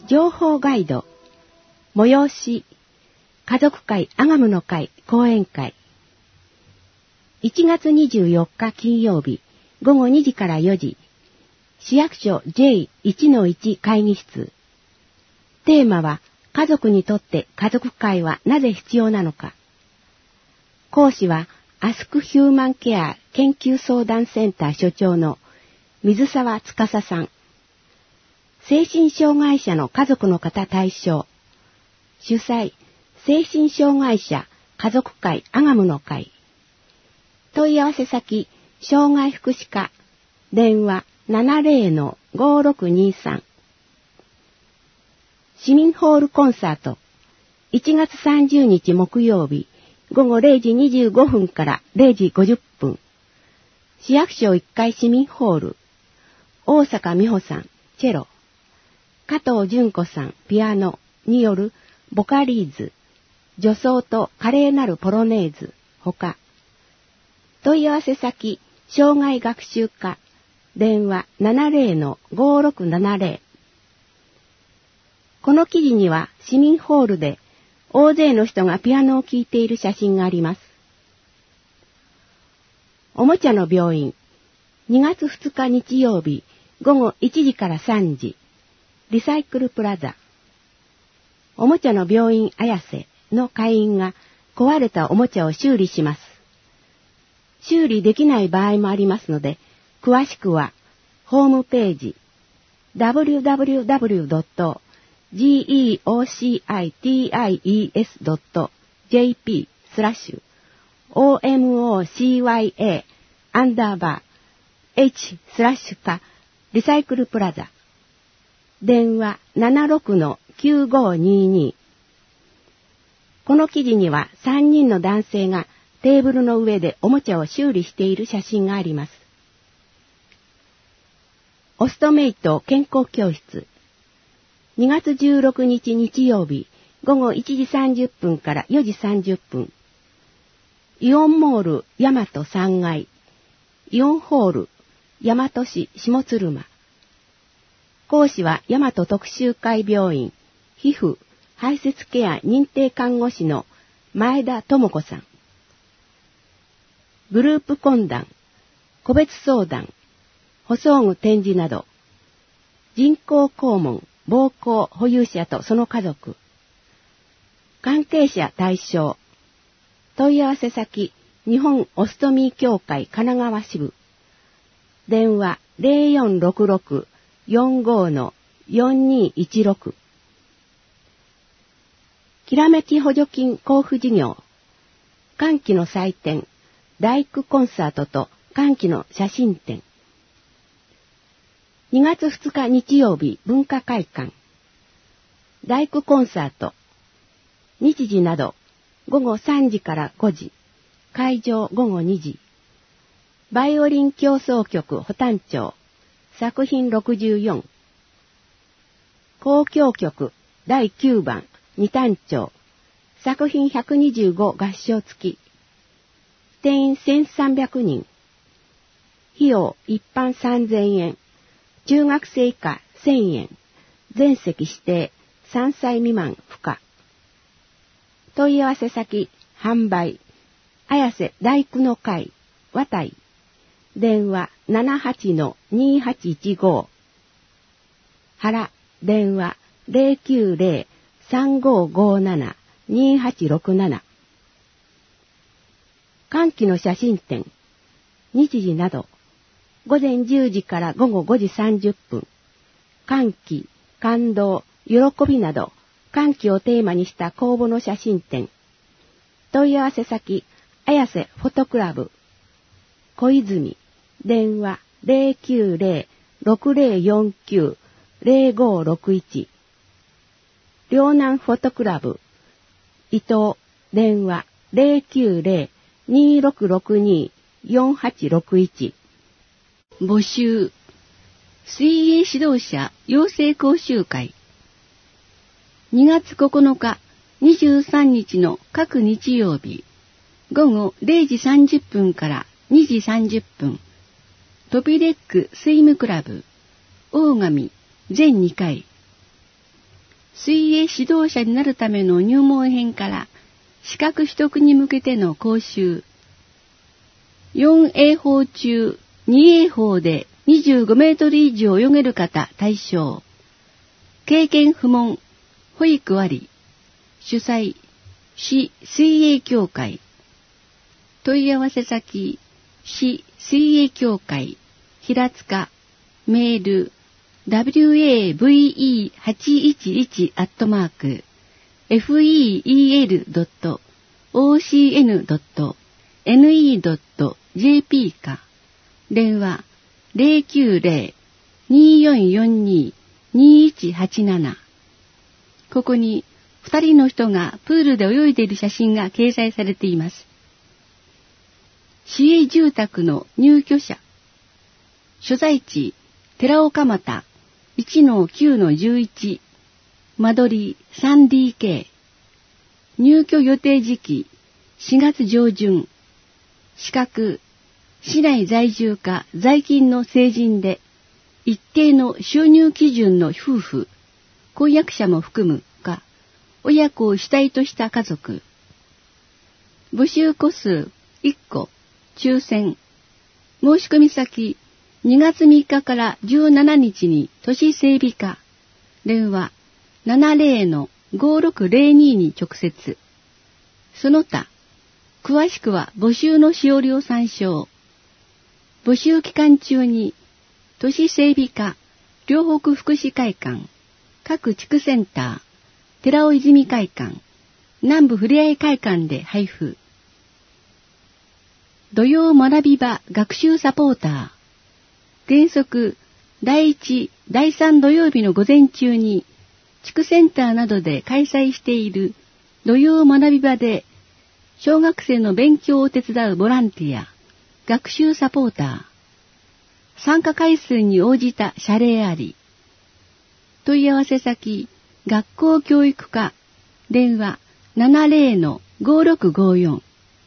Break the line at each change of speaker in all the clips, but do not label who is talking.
情報ガイド、催し、家族会アガムの会講演会。1月24日金曜日午後2時から4時、市役所 J1-1 会議室。テーマは、家族にとって家族会はなぜ必要なのか。講師は、アスクヒューマンケア研究相談センター所長の水沢司さん。精神障害者の家族の方対象。主催、精神障害者家族会アガムの会。問い合わせ先、障害福祉課。電話 70-5623。市民ホールコンサート。1月30日木曜日。午後0時25分から0時50分。市役所1階市民ホール。大阪美穂さん、チェロ。加藤純子さん、ピアノによるボカリーズ、女装と華麗なるポロネーズ、ほか。問い合わせ先、障害学習課。電話 70-5670。この記事には市民ホールで、大勢の人がピアノを聴いている写真があります。おもちゃの病院、2月2日日曜日、午後1時から3時、リサイクルプラザ。おもちゃの病院綾瀬の会員が壊れたおもちゃを修理します。修理できない場合もありますので、詳しくは、ホームページ、www.geocities.jp/omocya_h/ かリサイクルプラザ。電話 76-9522。この記事には3人の男性がテーブルの上でおもちゃを修理している写真があります。オストメイト健康教室。2月16日日曜日午後1時30分から4時30分。イオンモール大和3階。イオンホール大和市下鶴間。講師は大和特集会病院皮膚排泄ケア認定看護師の前田智子さん。グループ懇談、個別相談、補装具展示など、人工肛門、膀胱保有者とその家族、関係者対象、問い合わせ先、日本オストミー協会神奈川支部、電話 0466-45-4216、きらめき補助金交付事業、歓喜の祭典、大工コンサートと歓喜の写真展。2月2日日曜日文化会館。大工コンサート。日時など午後3時から5時。会場午後2時。バイオリン協奏曲保単調。作品64。交響曲第9番二単調。作品125合唱付き。定員1300人。費用一般3000円。中学生以下1000円。全席指定。3歳未満不可。問い合わせ先、販売。綾瀬大工の会、和台。電話 78-2815。原、電話 090-3557-2867。歓喜の写真展。日時など。午前10時から午後5時30分。歓喜、感動、喜びなど、歓喜をテーマにした公募の写真展。問い合わせ先、綾瀬フォトクラブ。小泉、電話 090-6049-0561。両南フォトクラブ。伊藤、電話 090-2662-4861。募集。水泳指導者養成講習会。2月9日、23日の各日曜日、午後0時30分から2時30分、トピレックスイムクラブ、大神全2回。 水泳指導者になるための入門編から資格取得に向けての講習。4泳法中2泳法で25メートル以上泳げる方対象。経験不問、保育あり。主催、市水泳協会。問い合わせ先、市水泳協会、平塚、メール、wave111@fel.ocn.ne.jp か、電話090-2442-2187。ここに2人の人がプールで泳いでいる写真が掲載されています。市営住宅の入居者。所在地、寺岡俣 1-9-11。間取り 3DK。入居予定時期、4月上旬。資格、市内在住か在勤の成人で、一定の収入基準の夫婦、婚約者も含むか、親子を主体とした家族。募集個数1個、抽選。申し込み先、2月3日から17日に都市整備課。電話 70-5602 に直接。その他、詳しくは募集のしおりを参照。募集期間中に、都市整備課、両北福祉会館、各地区センター、寺尾泉会館、南部ふれあい会館で配布。土曜学び場学習サポーター。原則、第1、第3土曜日の午前中に、地区センターなどで開催している土曜学び場で、小学生の勉強を手伝うボランティア、学習サポーター。参加回数に応じた謝礼あり。問い合わせ先、学校教育課、電話 70-5654。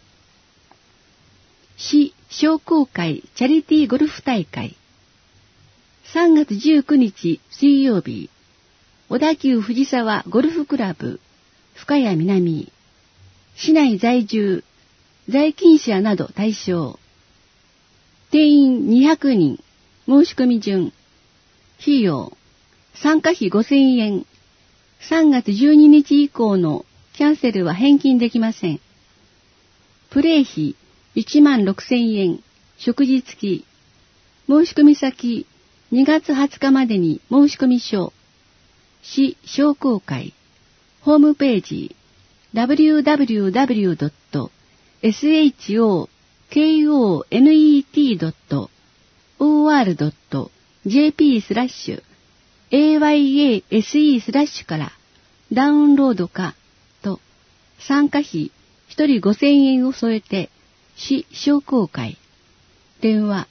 市商工会チャリティーゴルフ大会。3月19日水曜日、小田急藤沢ゴルフクラブ、深谷南。市内在住、在勤者など対象。定員200人、申し込み順。費用、参加費5000円。3月12日以降のキャンセルは返金できません。プレイ費16,000円、食事付き。申し込み先、2月20日までに申し込み書。市商工会。ホームページ、www.shokonet.or.jp/ayase/ からダウンロードかと、参加費1人5000円を添えて、市商工会。電話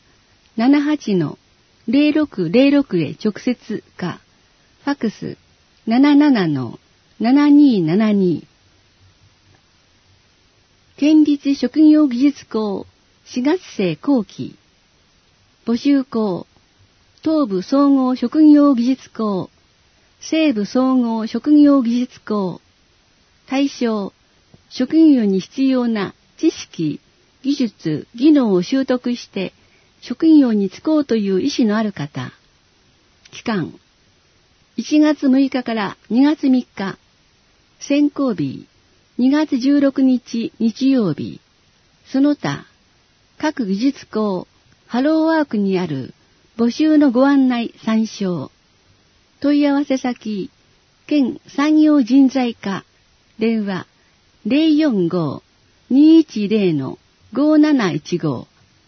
78-0606 へ直接か、ファクス 77-7272。県立職業技術校4月生後期。募集校、東部総合職業技術校、西部総合職業技術校。対象、職業に必要な知識、技術、技能を習得して職業に就こうという意思のある方。期間、1月6日から2月3日。選考日、2月16日日曜日。その他、各技術校、ハローワークにある募集のご案内参照。問い合わせ先、県産業人材課、電話 045-210-5715。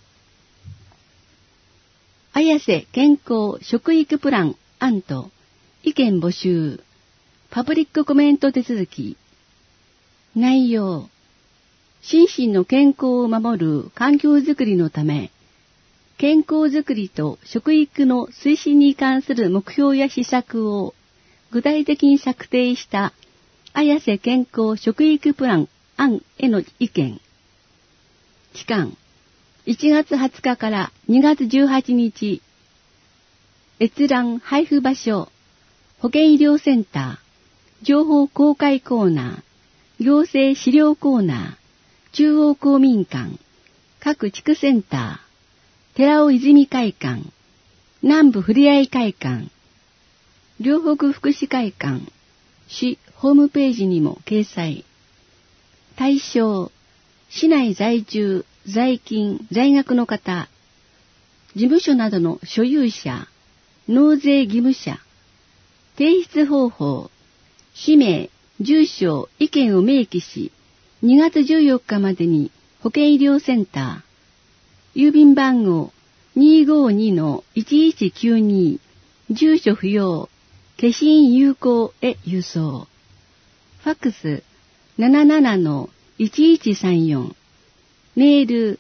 綾瀬健康食育プラン案と意見募集。パブリックコメント手続き。内容。心身の健康を守る環境づくりのため、健康づくりと食育の推進に関する目標や施策を具体的に策定した綾瀬健康食育プラン案への意見。期間、1月20日から2月18日。閲覧配布場所、保健医療センター、 情報公開コーナー、行政資料コーナー、中央公民館、各地区センター、寺尾泉会館、南部ふれあい会館、両北福祉会館、市ホームページにも掲載。対象、市内在住、在勤、在学の方、事務所などの所有者、納税義務者、提出方法、氏名、住所、意見を明記し、2月14日までに保健医療センター、郵便番号 252-1192、住所不要、消印有効へ郵送。ファックス 77-1134。メール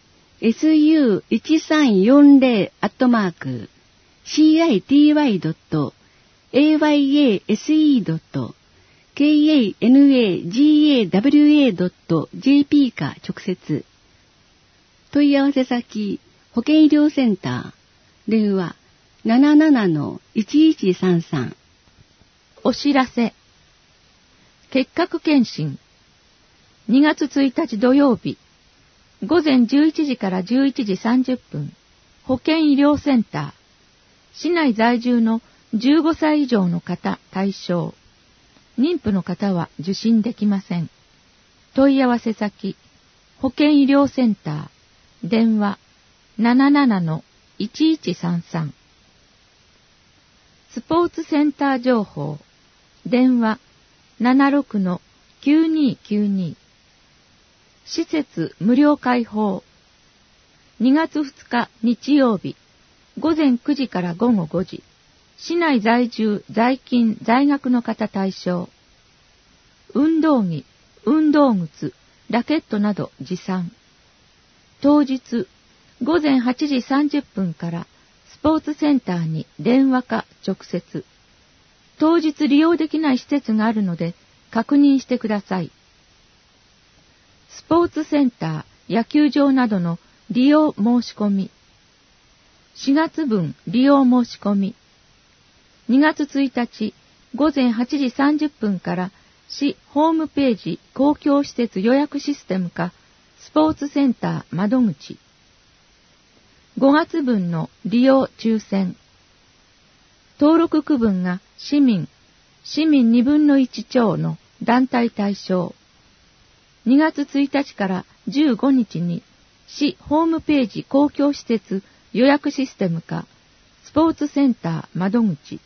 city-city.city.kanaagawa.jp か直接。問い合わせ先、保健医療センター、電話 77-1133。
お知らせ。結核検診。2月1日土曜日、午前11時から11時30分、保健医療センター。市内在住の15歳以上の方対象。妊婦の方は受診できません。問い合わせ先、保健医療センター。電話 77-1133。スポーツセンター情報。電話 76-9292。施設無料開放。2月2日日曜日、午前9時から午後5時。市内在住、在勤、在学の方対象。運動着、運動靴、ラケットなど持参。当日、午前8時30分からスポーツセンターに電話か直接。当日利用できない施設があるので確認してください。スポーツセンター、野球場などの利用申し込み。4月分利用申し込み。2月1日午前8時30分から市ホームページ公共施設予約システムかスポーツセンター窓口。5月分の利用抽選。登録区分が市民2分の1超の団体対象。2月1日から15日に市ホームページ公共施設予約システムかスポーツセンター窓口。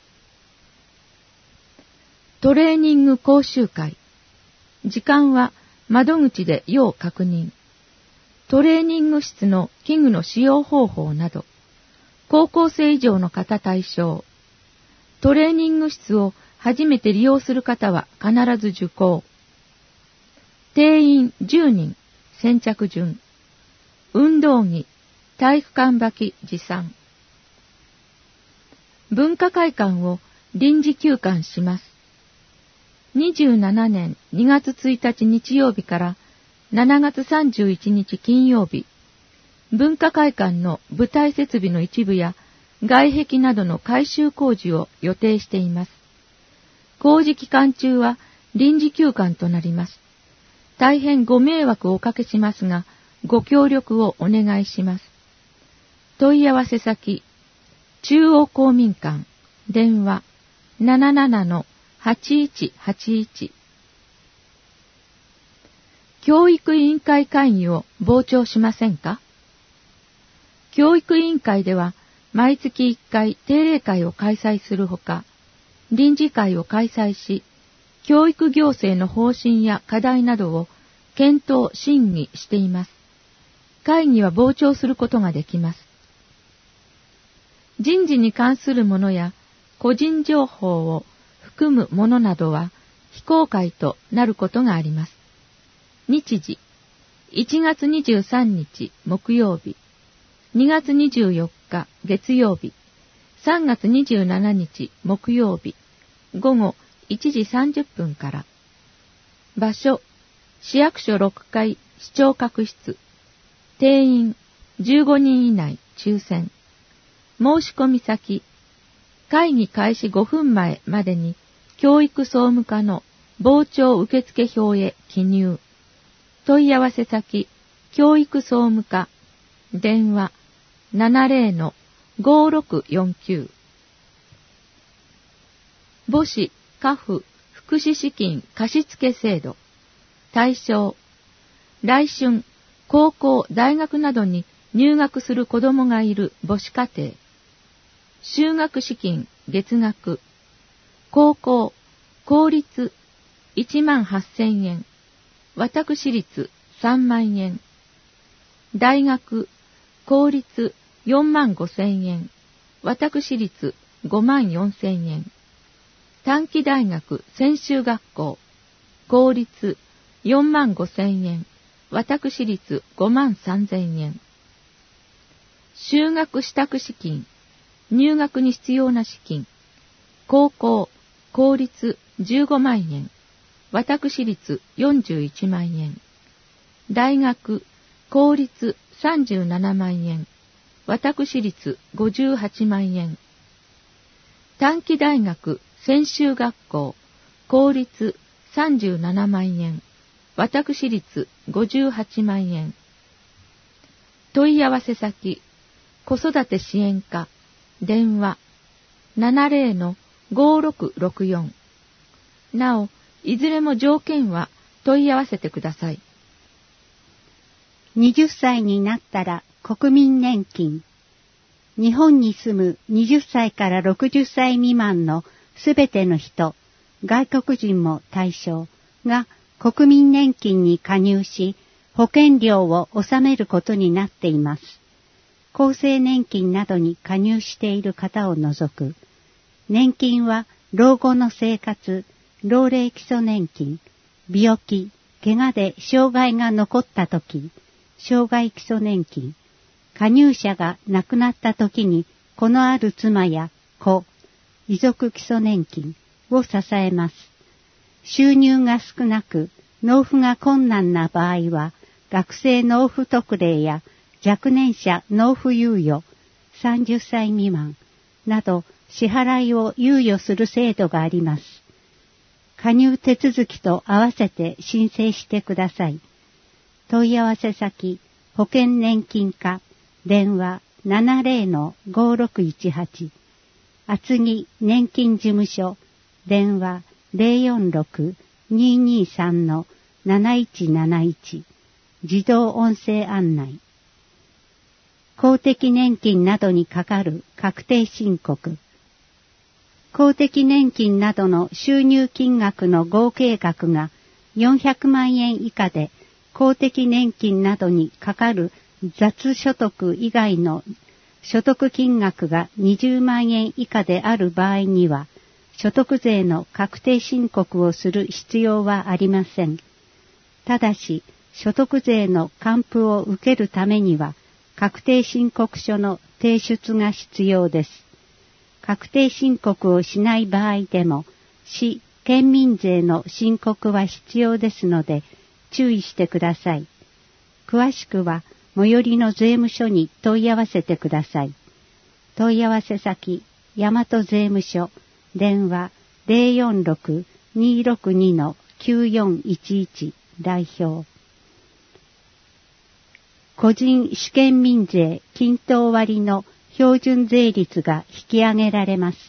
トレーニング講習会。時間は窓口で要確認。トレーニング室の器具の使用方法など、高校生以上の方対象。トレーニング室を初めて利用する方は必ず受講。定員10人、先着順。運動着、体育館履き持参。文化会館を臨時休館します。27年2月1日日曜日から7月31日金曜日、文化会館の舞台設備の一部や外壁などの改修工事を予定しています。工事期間中は臨時休館となります。大変ご迷惑をおかけしますが、ご協力をお願いします。問い合わせ先、中央公民館、電話 77-8181。教育委員会会議を傍聴しませんか？教育委員会では、毎月1回定例会を開催するほか、臨時会を開催し、教育行政の方針や課題などを検討・審議しています。会議は傍聴することができます。人事に関するものや個人情報を含むものなどは非公開となることがあります。日時、1月23日木曜日、2月24日月曜日、3月27日木曜日、午後1時30分から。場所、市役所6階市長閣室。定員15人以内抽選。申し込み先、会議開始5分前までに教育総務課の傍聴受付票へ記入。問い合わせ先、教育総務課、電話 70-5649。母子家父福祉資金貸付制度。対象、来春、高校、大学などに入学する子供がいる母子家庭。就学資金月額。高校、公立18,000円。私立3万円。大学、公立45,000円。私立54,000円。短期大学専修学校。公立45,000円。私立53,000円。就学支度資金。入学に必要な資金。高校、公立15万円。私立41万円。大学、公立37万円。私立58万円。短期大学専修学校、公立37万円。私立58万円。問い合わせ先、子育て支援課、電話 70-5664。なお、いずれも条件は問い合わせてください。
20歳になったら国民年金。日本に住む20歳から60歳未満のすべての人、外国人も対象が国民年金に加入し、保険料を納めることになっています。厚生年金などに加入している方を除く。年金は老後の生活、老齢基礎年金、病気、怪我で障害が残ったとき、障害基礎年金、加入者が亡くなったときに子のある妻や子、遺族基礎年金を支えます。収入が少なく納付が困難な場合は、学生納付特例や若年者納付猶予、30歳未満など支払いを猶予する制度があります。加入手続きと合わせて申請してください。問い合わせ先、保険年金課、電話 70-5618。厚木年金事務所、電話 046-223-7171。自動音声案内。公的年金などにかかる確定申告。公的年金などの収入金額の合計額が400万円以下で、公的年金などにかかる雑所得以外の所得金額が20万円以下である場合には、所得税の確定申告をする必要はありません。ただし、所得税の還付を受けるためには、確定申告書の提出が必要です。確定申告をしない場合でも、市・県民税の申告は必要ですので、注意してください。詳しくは、最寄りの税務署に問い合わせてください。問い合わせ先、大和税務署、電話 046-262-9411 代表。個人主権民税均等割の標準税率が引き上げられます。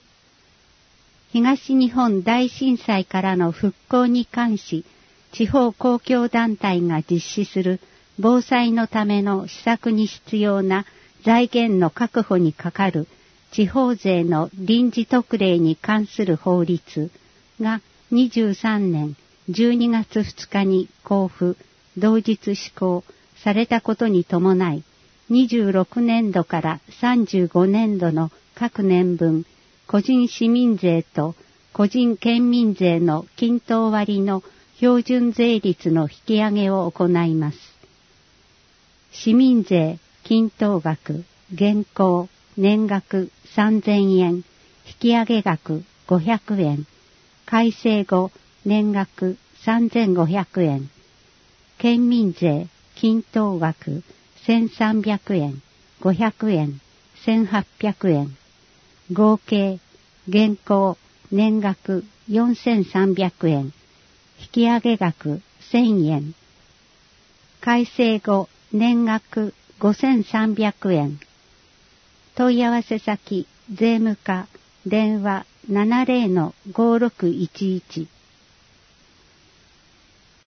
東日本大震災からの復興に関し、地方公共団体が実施する防災のための施策に必要な財源の確保にかかる地方税の臨時特例に関する法律が23年12月2日に公布、同日施行されたことに伴い、26年度から35年度の各年分、個人市民税と個人県民税の均等割の標準税率の引き上げを行います。市民税均等額、現行、年額3000円、引き上げ額500円、改正後、年額3500円、県民税均等額1300円、500円、1800円、合計、現行、年額4300円、 き上げ額1000円。改正後年額5300円。問い合わせ先税務課電話70-5611